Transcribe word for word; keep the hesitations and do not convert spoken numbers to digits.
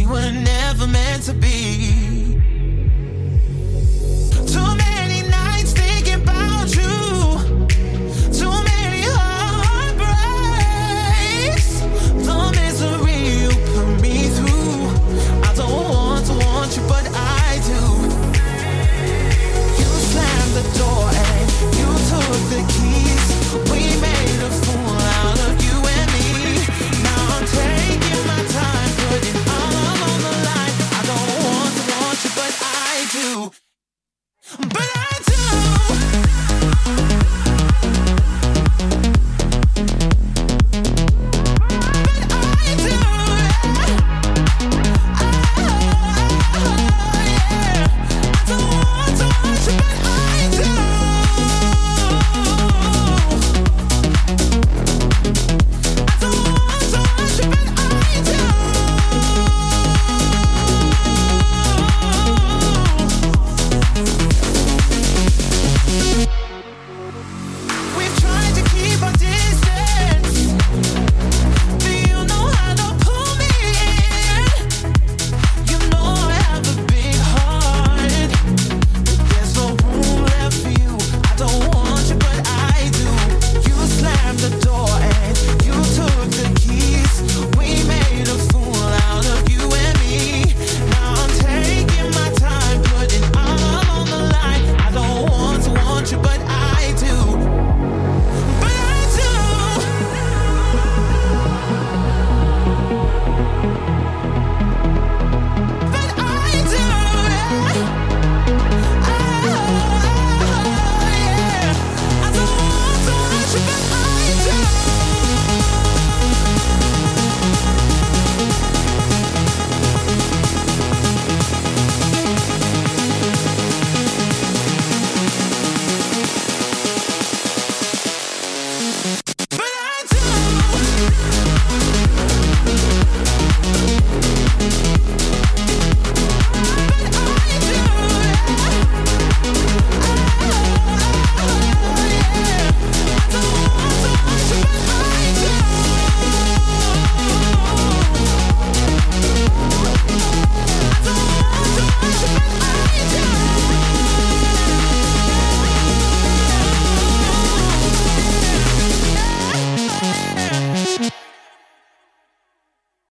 were never meant to be. Too many nights thinking about you. Too many heartbreaks. The misery you put me through. I don't want to want you, but I do. You slammed the door and you took the keys. We made a fool out of you and me. Now I'm taking my time, putting all on the line. I don't want to want you, but I do. But I do.